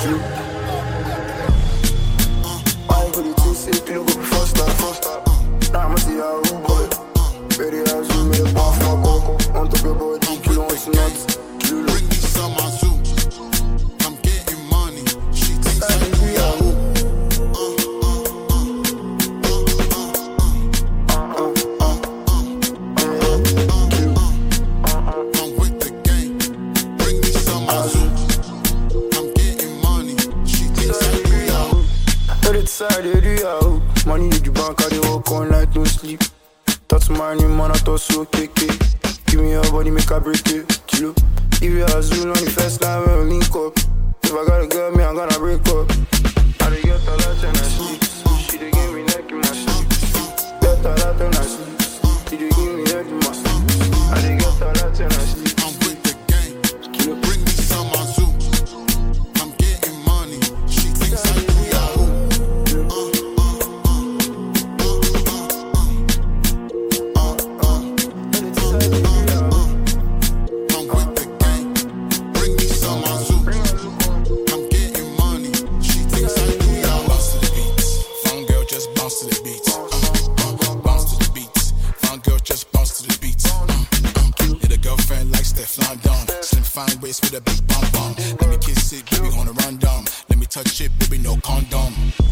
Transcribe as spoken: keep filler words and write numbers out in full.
Kilo. I put it two six kilo, go faster, faster. Now I'ma see how you boy. Ready as you made a bar for coco. On top your body, kilo, it's nuts. Kilo. Bring me some Azu. I'm getting money. She thinks I'm real. Side they do yahoo. Money in the bank, I dey work all night, no sleep. That's money, man, I thought so, K K. Give me your body, make I break it, kilo. If you Azul on the first time, when we link up. If I gotta get me, I'm gonna break up. I dey get a lot and I sleep. She dey give me neck in my sleep. Get a lot and I sleep. She dey give me head in my sleep. I dey get a lot and I sleep. I'm with the gang, kilo. Bring me some Azu. I'm getting money. She thinks I'm real. With a big bum bum. Let me kiss it, baby, on a random. Let me touch it, baby, no condom.